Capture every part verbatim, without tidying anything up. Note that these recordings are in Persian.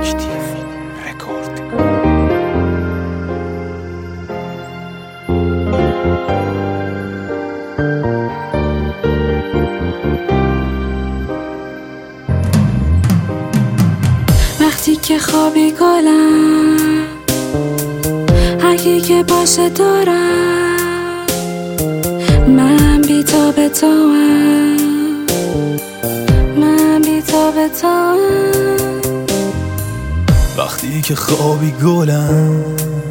اکتیو رکورد. وقتی که خوابی گلم، هرکی که باشه دارم، من بی‌تاب توام، من بی‌تاب توام. وقتی که خوابی گلم،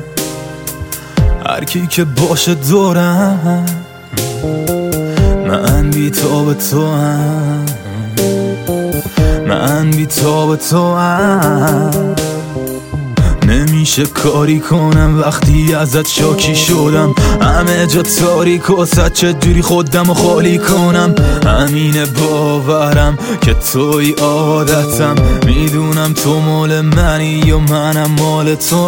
هرکی که باشه دورم، من بی‌تاب توام، من بی‌تاب توام. نمیشه کاری کنم وقتی ازت شاکی شدم، همه جا تاریک و صد چجوری خودم رو خالی کنم. همینه باورم که توی عادتم، میدونم تو مال منی و منم مال تو.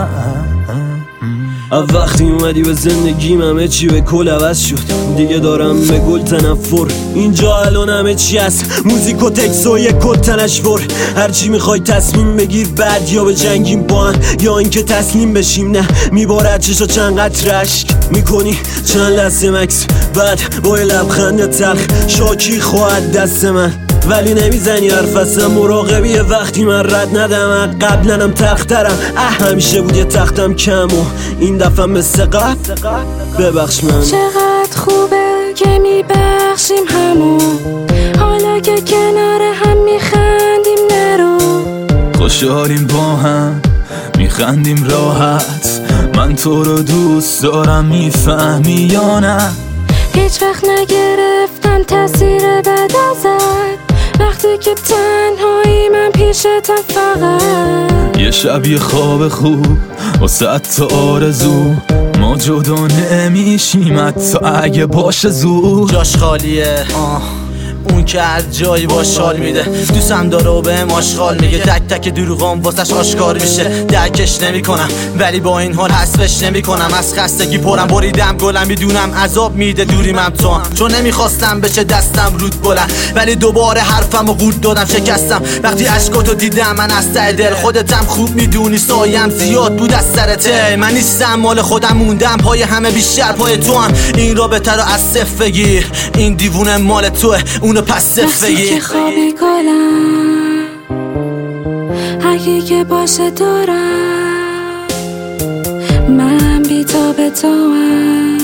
وقتی اومدی به زندگیم همه چی به کل عوض شد، دیگه دارم به گل تنفر. اینجا الان همه چی هست، موزیک و تکس و یک کل تنشور. هرچی میخوای تصمیم بگیر، بعد یا به جنگیم با هم یا اینکه تسلیم بشیم. نه میبارد چشا چند قطره اشک میکنی، چند لحظه مکس، بعد با لبخند تلخ شاکی خواهد دست من. ولی نمیزنی حرف، اصلا مراقبیه وقتی من رد ندم. قبلنم تخترم، اه همیشه بود یه تختم کم و این دفعه مثل قبل ببخش من. چقدر خوبه که میبخشیم همون، حالا که کنار هم میخندیم نرو. خوشحالیم با هم میخندیم راحت، من تو رو دوست دارم میفهمی یا نه؟ هیچ وقت نگرفتم تاثیر بد ازت، وقتی که تنهایی من پیشتم فقط. یه شب یه خواب خوب و صد تا آرزو، ما جدا نمیشیم حتی اگه باشه زود. جاش خالیه آه. اون که از جایی باش حال میده، دوستم داره و بهم آشغال میگه. تک تک دروغام واسش آشکار میشه، درکش نمیکنم ولی با این حال حذفش نمیکنم. از خستگی پرم بریدم گلم، میدونم عذاب میده دوریمم تو هم، چون نمیخواستم بشه دستم رود بلند. ولی دوباره حرفم و قورت دادم شکستم وقتی اشکاتو دیدم. من از ته دل خودتم خوب میدونی سایم زیاد بود از سرته. من نیستم مال خودم موندم پای همه، بیشتر پای تو هم. این رابطه رو از صفر بگیر، این دیوونه مال توه اونو پس صفر بگیر. وقتی که خوابی گلم، هرکی که باشه دارم، من بی‌تاب توام،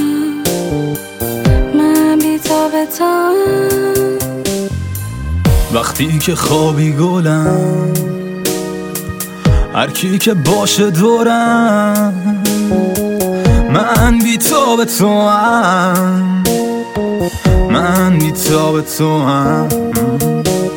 من بی‌تاب توام. وقتی که خوابی گلم، هرکی که باشه دورم، من بی‌تاب توام، من بی‌تاب توام.